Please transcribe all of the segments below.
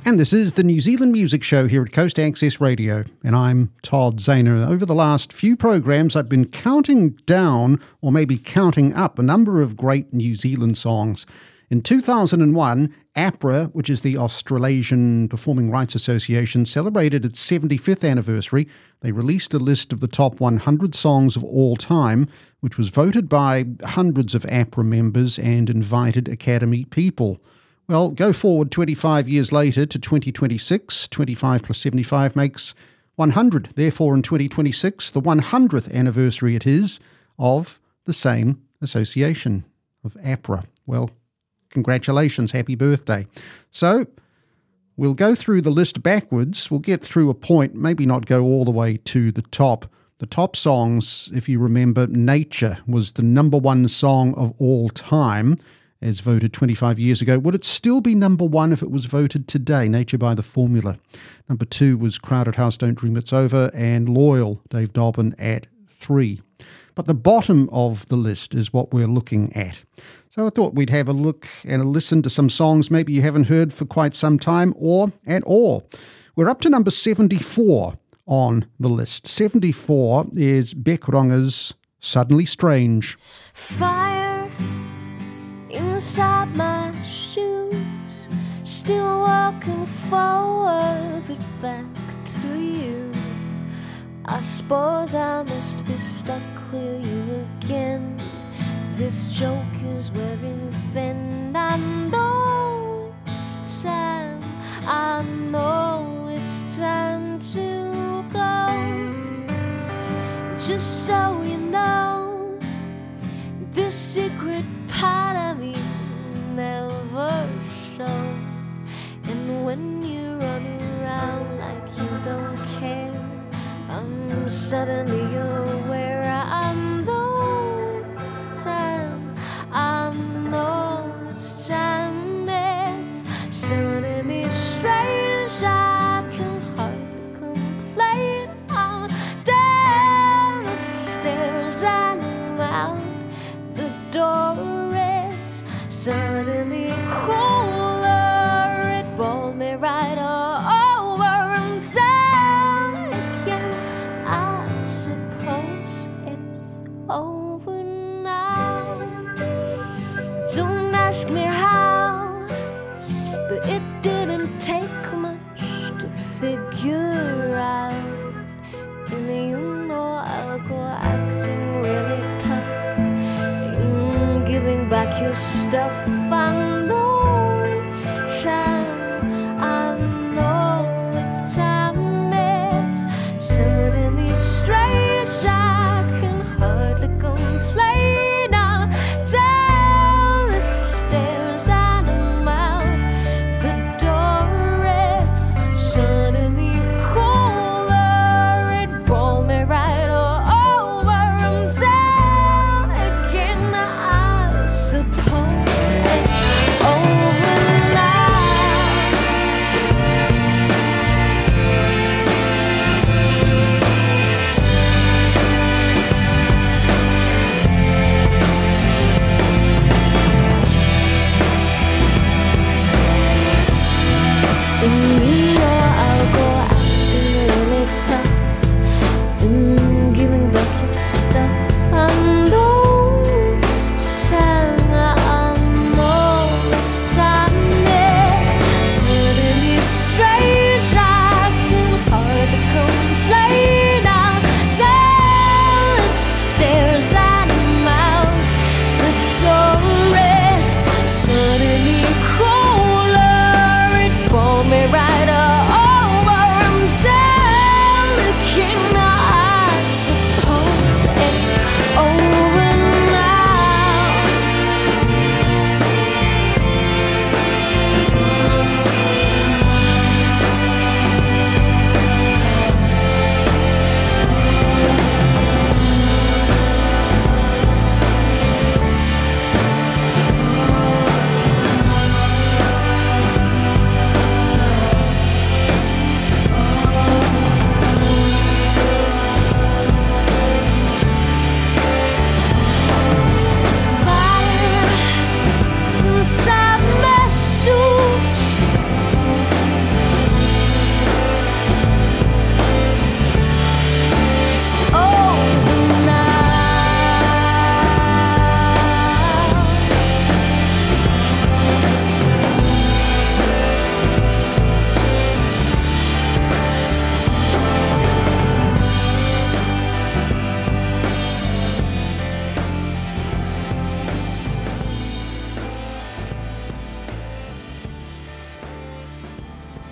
And this is the New Zealand Music Show here at Coast Access Radio, and I'm Todd Zahner. Over the last few programs, I've been counting down, or maybe counting up, a number of great New Zealand songs. In 2001, APRA, which is the Australasian Performing Rights Association, celebrated its 75th anniversary. They released a list of the top 100 songs of all time, which was voted by hundreds of APRA members and invited Academy people. Well, go forward 25 years later to 2026, 25 plus 75 makes 100. Therefore, in 2026, the 100th anniversary it is of the same association, of APRA. Well, congratulations, happy birthday. So, we'll go through the list backwards. We'll get through a point, maybe not go all the way to the top. The top songs, if you remember, Nature was the number one song of all time, as voted 25 years ago. Would it still be number one if it was voted today? Nature by The Formula. Number two was Crowded House, Don't Dream It's Over, and Loyal, Dave Dobbin, at 3. But the bottom of the list is what we're looking at. So I thought we'd have a look and a listen to some songs maybe you haven't heard for quite some time, or at all. We're up to number 74 on the list. 74 is Bec Ronga's Suddenly Strange. Fire inside my shoes, still walking forward, but back to you. I suppose I must be stuck with you again. This joke is wearing thin. I know it's time, I know it's time to go. Just so you know, this secret part of me never shows. And when you run around like you don't care, I'm suddenly aware. I know it's time, I know it's time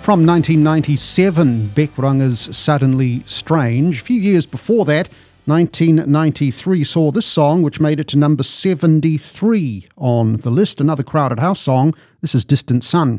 From 1997, Beck Runger's Suddenly Strange. A few years before that, 1993 saw this song, which made it to number 73 on the list. Another Crowded House song. This is Distant Sun.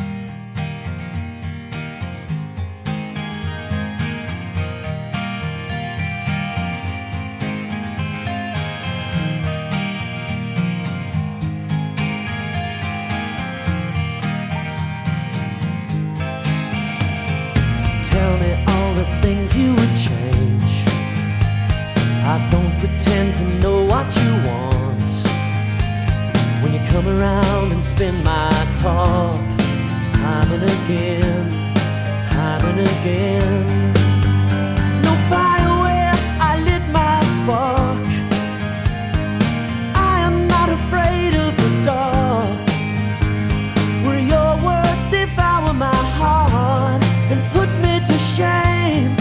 You would change. I don't pretend to know what you want. When you come around and spin my top, time and again, time and again. No fire where I lit my spark. I am not afraid of the dark. Where your words devour my heart and put me to shame.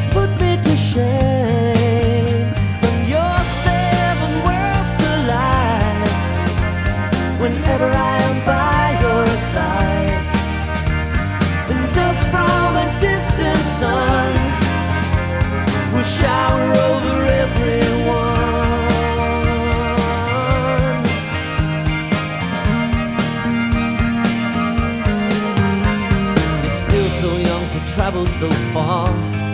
Shame when your seven worlds collide. Whenever I am by your side, and dust from a distant sun will shower over everyone. You're still so young to travel so far,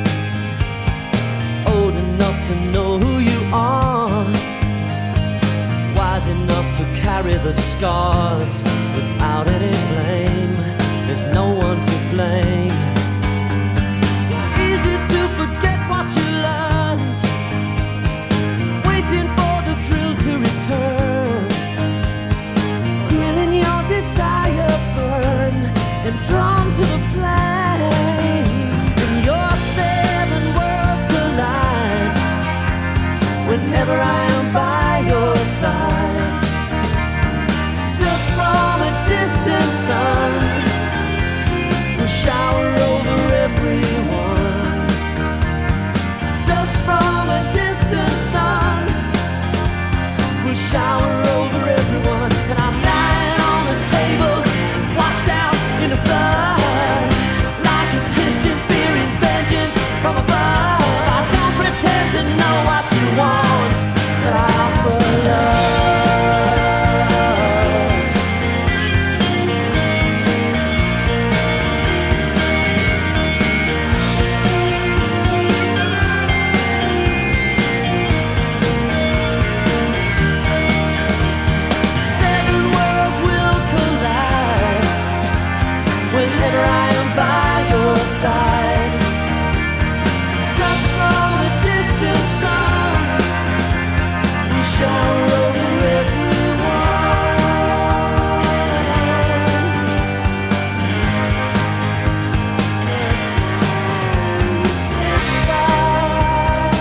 old enough to know who you are, wise enough to carry the scars without any blame. There's no one to blame. It's easy to forget what you learned, waiting for the thrill to return. Feeling your desire burn and drawn to the flame. And your seven worlds collide. Whenever I am by your side, dust from a distant sun will shower over everyone. Dust from a distant sun will shower over everyone. And I'm lying on a table, washed out in the flood, like a Christian fearing vengeance from above. I don't pretend to know what you want, but I offer love. Seven worlds will collide whenever I am by your side. Dust from a distant sun will shower over everyone. As time slips by,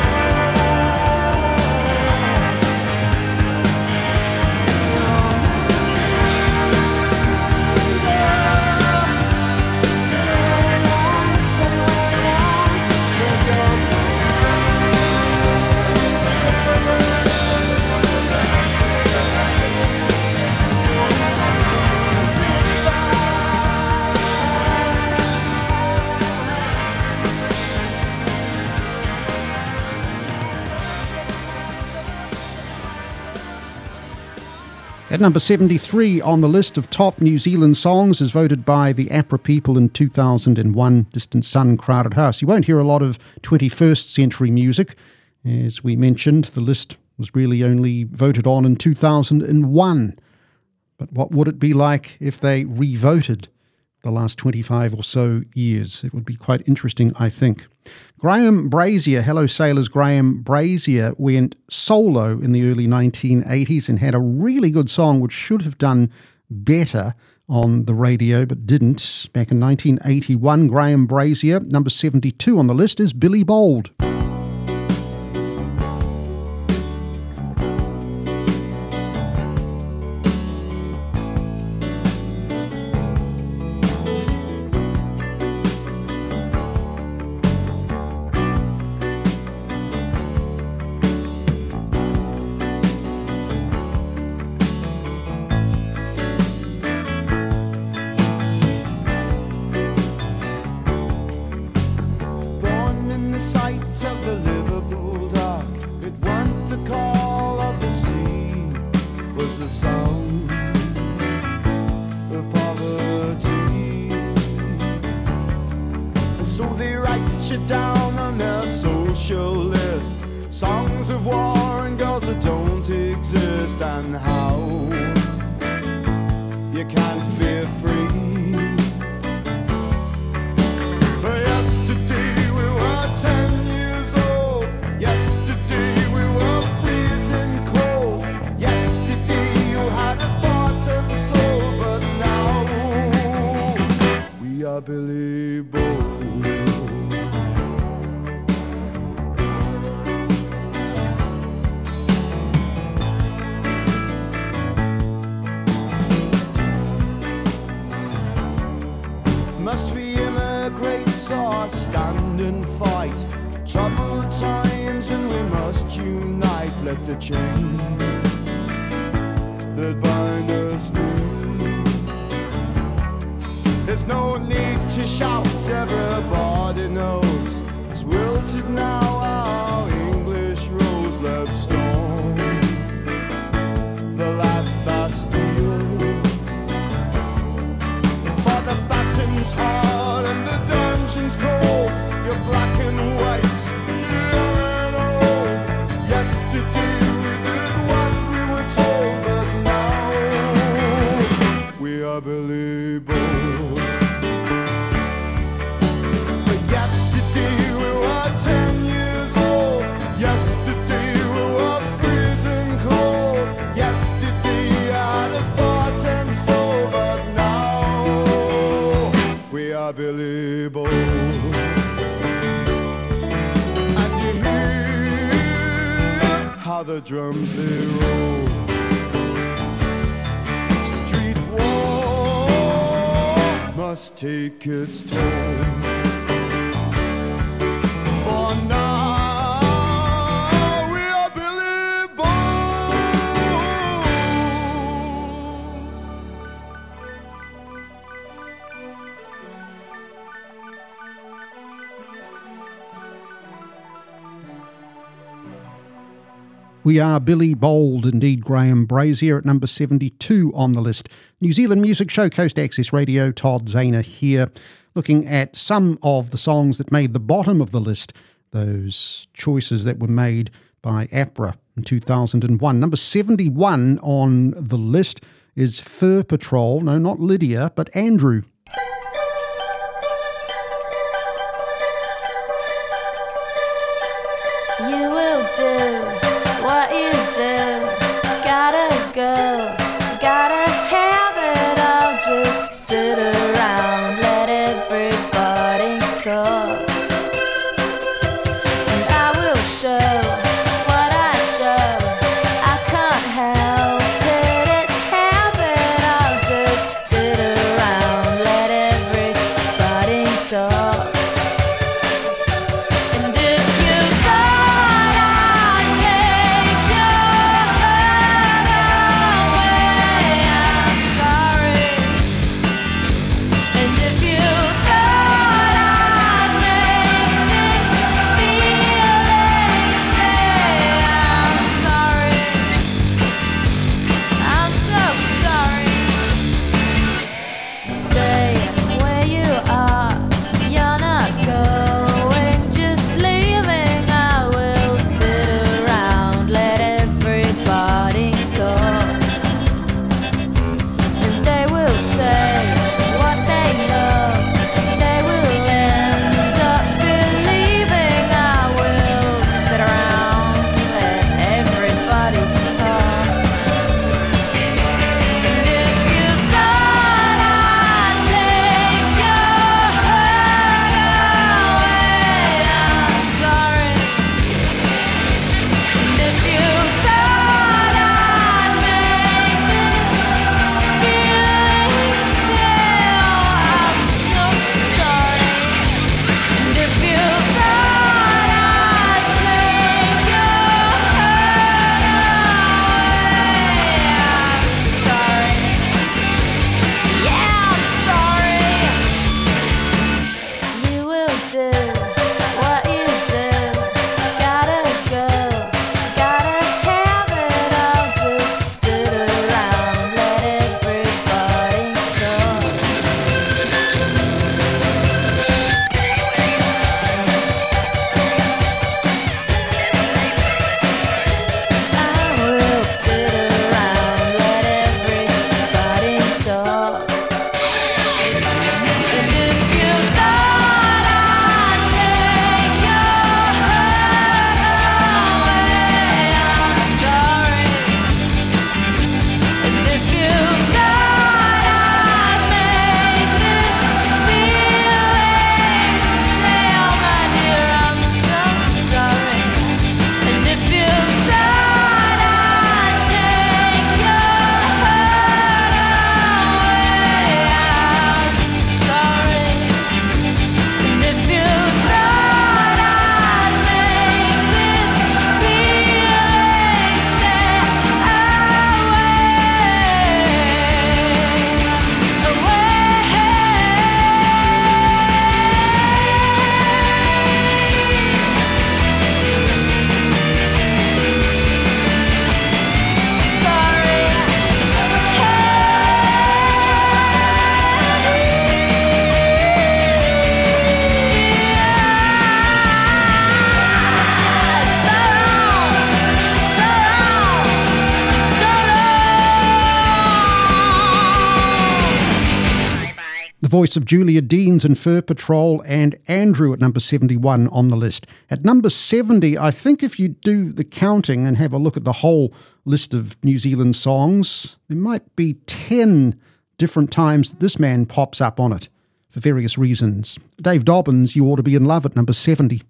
At number 73 on the list of top New Zealand songs, as voted by the APRA people in 2001, Distant Sun, Crowded House. You won't hear a lot of 21st century music. As we mentioned, the list was really only voted on in 2001. But what would it be like if they re-voted the last 25 or so years? It would be quite interesting, I think. Graham Brazier, Hello Sailors, Graham Brazier went solo in the early 1980s and had a really good song which should have done better on the radio but didn't. Back in 1981, Graham Brazier, number 72 on the list, is Billy Bold. put you down on their social list. Songs of war and girls that don't exist, and how you can't be free. For yesterday we were 10 years old. Yesterday we were freezing cold. Yesterday you had us bought and sold, but now we are Billy Bold. Must we immigrate or stand and fight? Troubled times and we must unite. Let the chains that bind us move. There's no need to shout, everybody knows it's wilted now, our English rose. Let's storm the last Bastille. For the batten's hard and the dungeon's cold. You're black and white, young and old. Yesterday we did what we were told, but now we are Billy Bold. But yesterday we were 10 years old. Yesterday we were freezing cold. Yesterday I had us bought and sold, but now we are Billy Bold. And you hear how the drums they roll. Street war must take its toll. For now we are Billy Bold. We are Billy Bold, indeed. Graham Brazier at number 72 on the list. New Zealand Music Show, Coast Access Radio, Todd Zahner here, looking at some of the songs that made the bottom of the list, those choices that were made by APRA in 2001. Number 71 on the list is Fur Patrol. No, not Lydia, but Andrew. You will do what you do. Gotta go, gotta have it all. Just sit around, let everybody talk. And I will show what I show. I can't help it, it's habit. I'll just sit around, let everybody talk. And if you thought I'd take your hurt away, I'm sorry. The voice of Julia Deans in Fur Patrol, and Andrew at number 71 on the list. At number 70, I think if you do the counting and have a look at the whole list of New Zealand songs, there might be 10 different times that this man pops up on it for various reasons. Dave Dobbins, You Ought to Be in Love at number 70.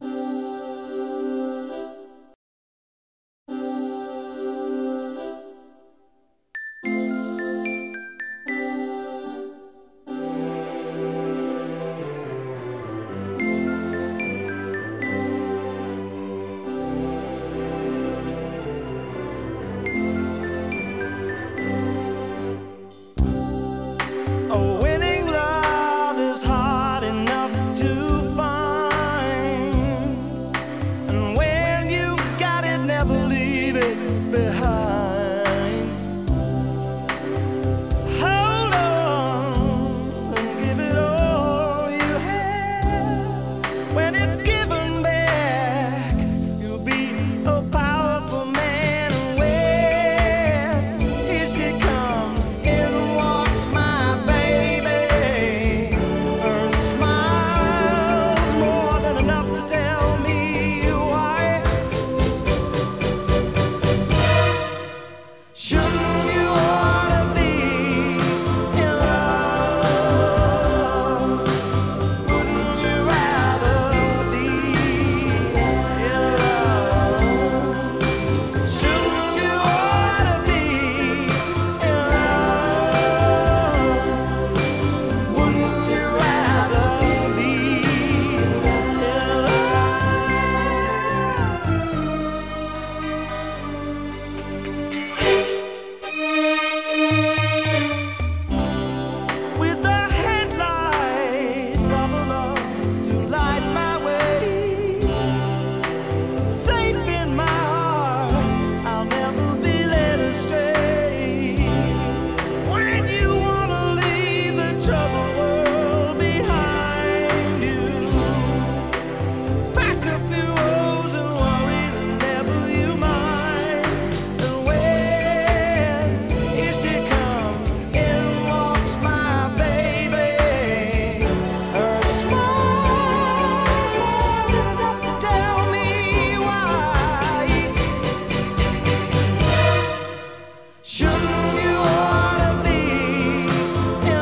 A winning love is hard enough to find, and when you've got it, never leave it behind. Hold on and give it all you have. When it's given back, you'll be a powerful man. And when here she comes, in walks my baby. Her smile's more than enough to tell me why. Shouldn't you ought to be in love? Wouldn't you rather be in love? Shouldn't you ought to be in love? Wouldn't you rather be in love? With the headlights of love to light my way, safe in my heart, I'll never be led astray. When you wanna leave the troubled world behind you, pack up your woes and worries and never you mind. And when here she comes, in walks my baby. Her smile's more than enough to tell me why. Shouldn't you ought to be in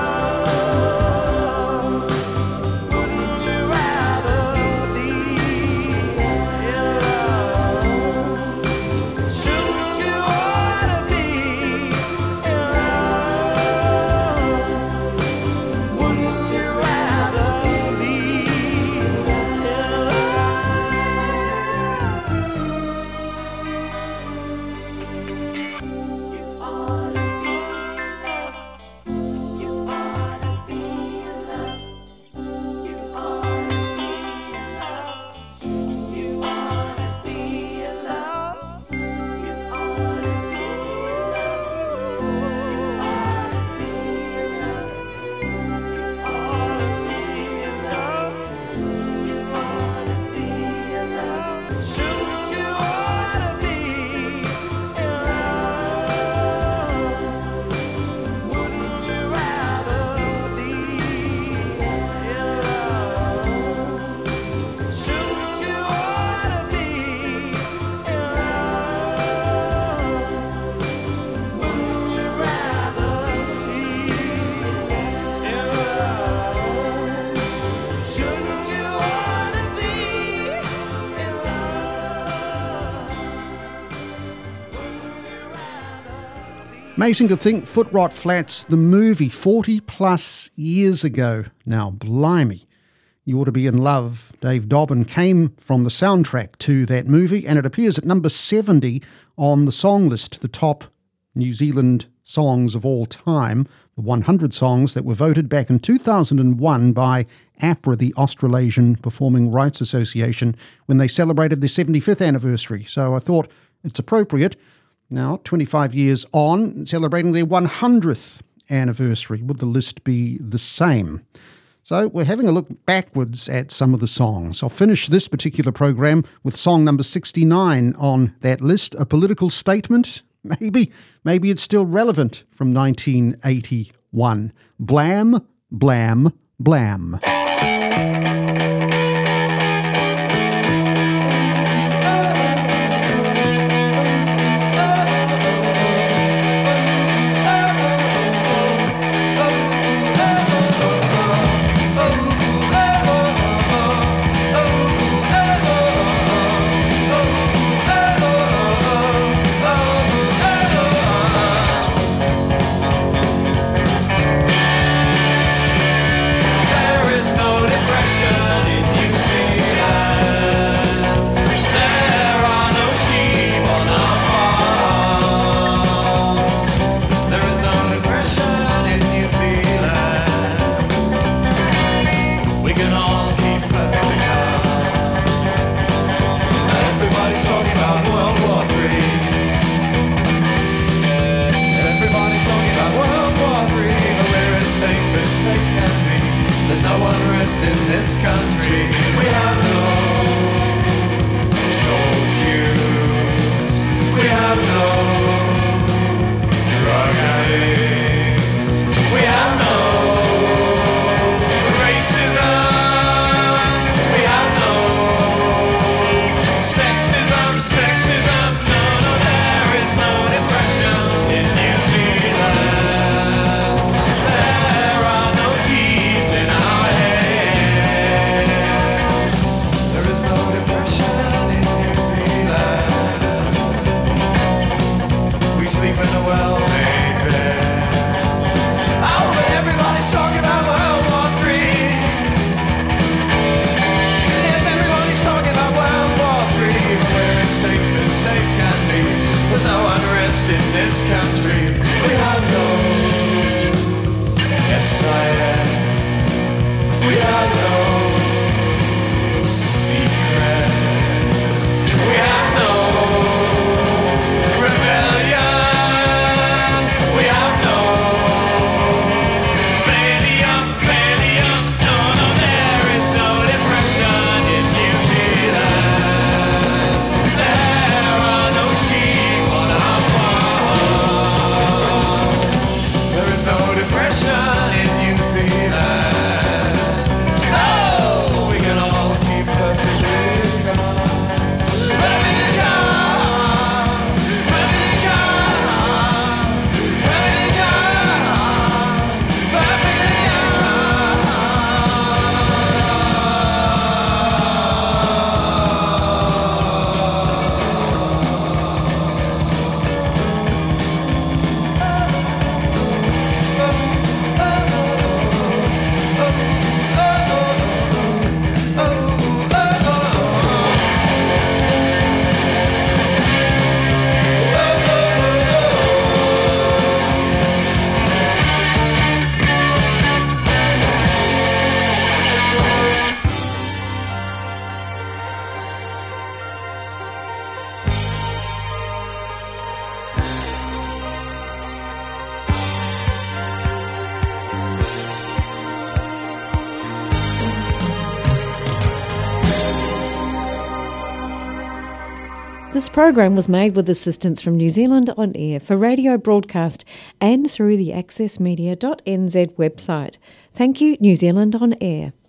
love? Wouldn't you rather be in love? Shouldn't you ought to be in love? Wouldn't you rather be in love? Amazing to think Foot Rot Flats, the movie, 40 plus years ago. Now, blimey, You Ought to Be in Love, Dave Dobbin, came from the soundtrack to that movie, and it appears at number 70 on the song list, the top New Zealand songs of all time, the 100 songs that were voted back in 2001 by APRA, the Australasian Performing Rights Association, when they celebrated their 75th anniversary. So I thought it's appropriate, now 25 years on, celebrating their 100th anniversary. Would the list be the same? So we're having a look backwards at some of the songs. I'll finish this particular program with song number 69 on that list, A Political Statement. Maybe it's still relevant from 1981. Blam, Blam Blam. In this country, we have no queues, we have no drug addicts, we have no racism, we have no sexism, no, there is no depression in New Zealand. There are no teeth in our heads. There is no depression in New Zealand. We sleep in a well-made bed. Oh, but everybody's talking about World War III. Yes, everybody's talking about World War III. We're as safe can be. There's no unrest in this country. We have no SIS. We have no secrets. We have no rebellion. We have no valium. No, there is no depression in New Zealand. There are no sheep on our farms. There is no depression in New Zealand. No, we can all keep perfectly calm. Perfectly calm. Perfectly calm. Perfectly calm. Perfectly This program was made with assistance from New Zealand On Air for radio broadcast and through the accessmedia.nz website. Thank you, New Zealand On Air.